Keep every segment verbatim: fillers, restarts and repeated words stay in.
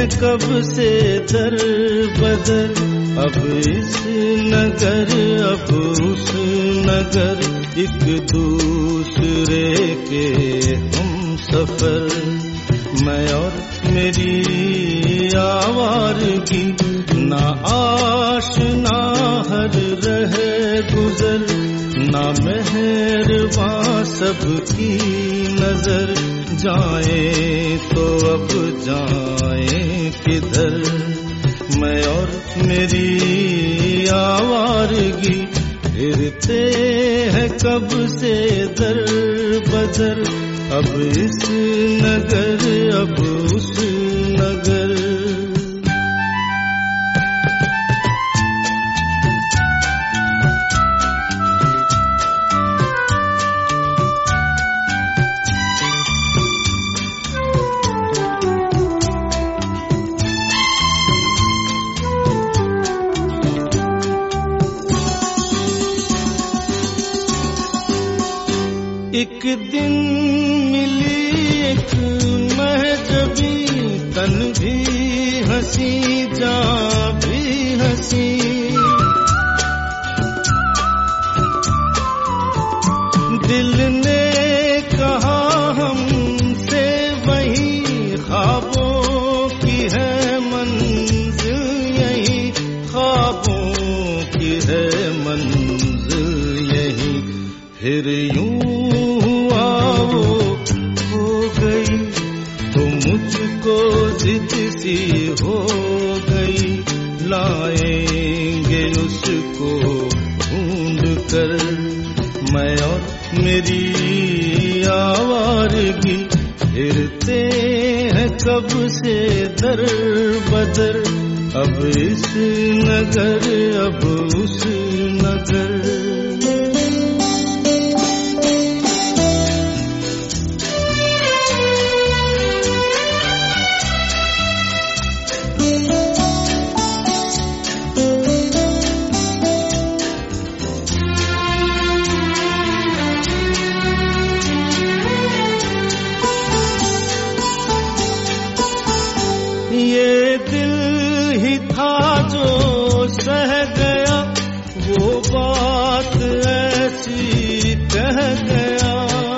कब से दर बदर, अब इस नगर अब उस नगर, एक दूसरे के हम सफर। मैं और मेरी आवारगी, ना आशना हर रहे गुजर, ना मेहरबां सबकी नजर। जाए तो अब जाए किधर, मैं और मेरी आवारगी, फिरते हैं कब से दर बदर, अब इस नगर अब उस नगर। एक दिन मिली एक महजबी, तन भी हंसी जान भी हंसी। दिल ने कहा हमसे वही, ख्वाबों की है मंजिल यही, ख्वाबों की है मंजिल यही। फिर यूं मुझको जिद सी हो गई, लाएंगे उसको ढूंढ कर। मैं और मेरी आवारगी, फिरते हैं कब से दर बदर, अब इस नगर अब उस नगर। ये दिल ही था जो सह गया, वो बात ऐसी कह गया।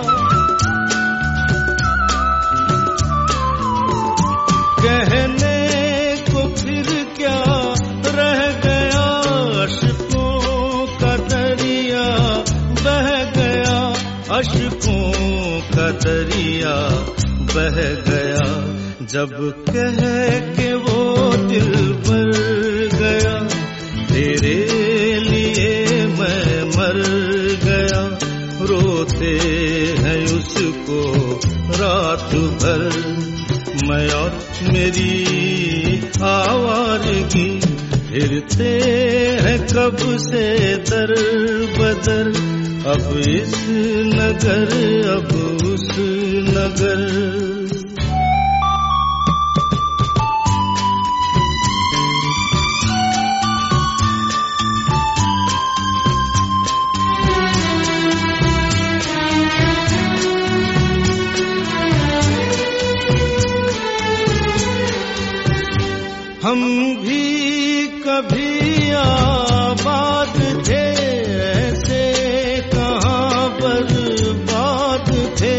कहने को फिर क्या रह गया, अश्कों का दरिया बह गया, अश्कों का दरिया बह गया। जब कह के वो दिल भर गया, तेरे लिए मैं मर गया। रोते हैं उसको रात भर, मैं और मेरी आवारगी, फिरते हैं कब से दर बदर, अब इस नगर अब उस नगर। हम भी कभी आबाद थे, ऐसे कहाँ बर्बाद थे।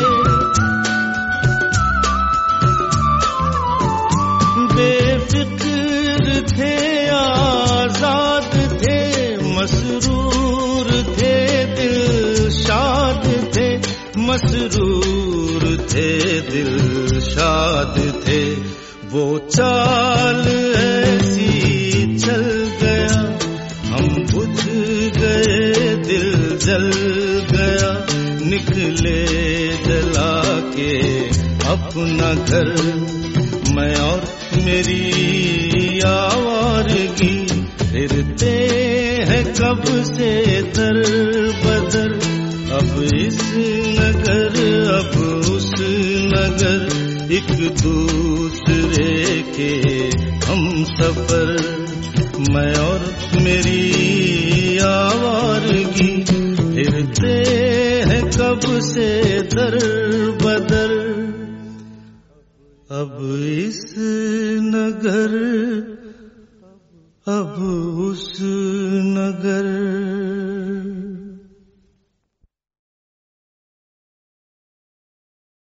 बेफिक्र थे, आजाद थे, मसरूर थे, दिल शाद थे, मसरूर थे, दिल शाद थे। वो चाल ऐसी चल गया, हम बुझ गए, दिल जल गया। निकले जला के अपना घर, मैं और मेरी आवारगी, फिरते हैं कब से दर बदर, अब इस नगर अब उस नगर। एक दूसरे के हम सफर, मैं और मेरी आवारगी, फिरते हैं कब से दर बदर, अब इस नगर अब उस नगर